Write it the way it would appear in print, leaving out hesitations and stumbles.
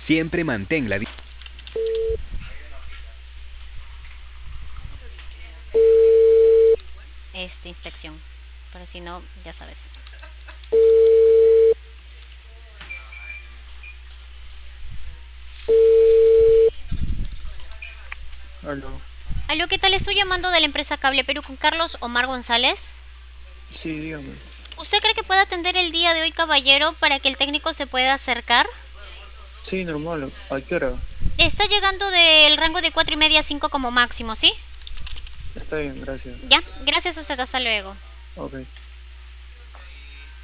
Siempre mantén la... Inspección. Pero si no, ya sabes. Aló. Aló, ¿qué tal? Estoy llamando de la empresa Cable Perú con Carlos Omar González. Sí, dígame. ¿Usted cree que puede atender el día de hoy, caballero, para que el técnico se pueda acercar? Sí, normal. ¿A qué hora? Está llegando del rango de 4:30 a 5 como máximo, ¿sí? Está bien, gracias. Ya, gracias a usted, hasta luego. Ok.